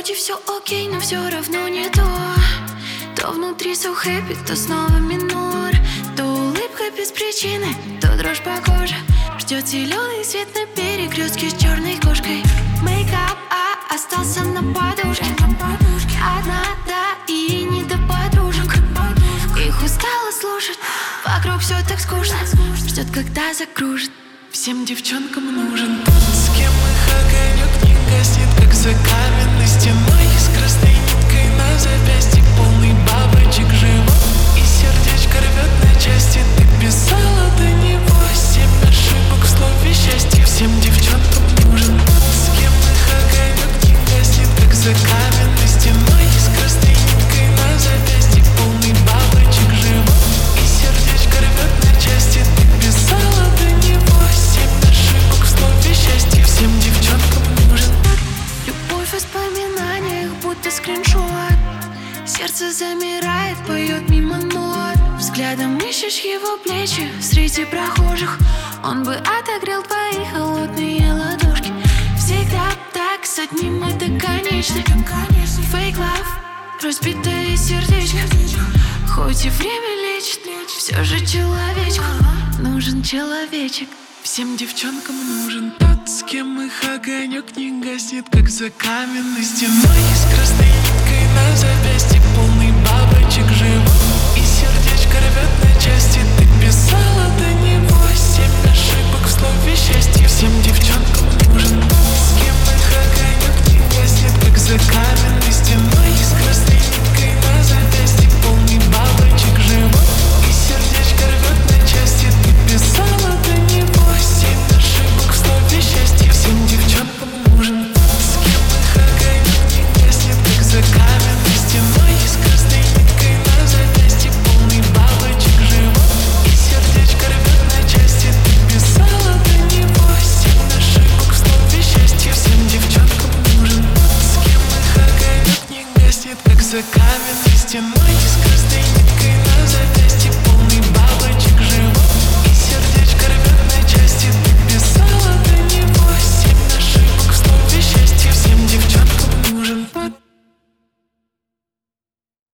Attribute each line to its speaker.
Speaker 1: вроде все окей, но все равно не то. То внутри so happy, то снова минор. То улыбка без причины, то дрожь по коже. Ждет зеленый свет на перекрестке с черной кошкой. Мейкап, остался на подушке. Одна, да, и не до подружек. Их устала слушать, вокруг все так скучно. Ждет, когда закружит.
Speaker 2: Всем девчонкам нужен тот, с кем их огонек не гаснет, как за каменной стеной. С красной ниткой на запястье, полный бабочек живот. И сердечко рвет на части. Ты писала до него 7 ошибок в слове счастье. Всем девчонкам нужен тот, с кем их огонек не гаснет, как за каменной стеной. С красной ниткой на запястье, полный бабочек живот. И сердечко рвет на части. Ты писала до него 7 ошибок в слове счастье. Всем девчонкам нужен.
Speaker 1: Любовь в воспоминаниях, будто скриншот. Сердце замирает, поет мимо нот. Взглядом ищешь его плечи среди прохожих. Он бы отогрел твои холодные ладошки. Всегда так, с одним это конечно. Fake love, разбитое сердечко. Хоть и время лечит, все же человечку нужен человечек.
Speaker 2: Всем девчонкам нужен тот, с кем их огонек не гаснет, как за каменной стеной. С красной ниткой на запястье, полный бабочек живот. И сердечко рвет на части. Ты писала до него 7 ошибок в слове счастье. Всем девчонкам нужен тот, с кем их огонек не гаснет, как за каменной стеной. С красной ниткой на запястье, полный бабочек живот. И сердечко рвет на части. Ты писала до него 7 ошибок в слове счастье. Всем девчонкам нужен тот, с кем их огонек не гаснет, как за каменной стеной. С красной ниткой на запястье, полный бабочек живот. И сердечко рвет на части. Ты писала до него 7 ошибок в слове счастье. Всем девчонкам нужен тот, с кем их огонек не гаснет, как за каменной стеной. С красной ниткой на запястье.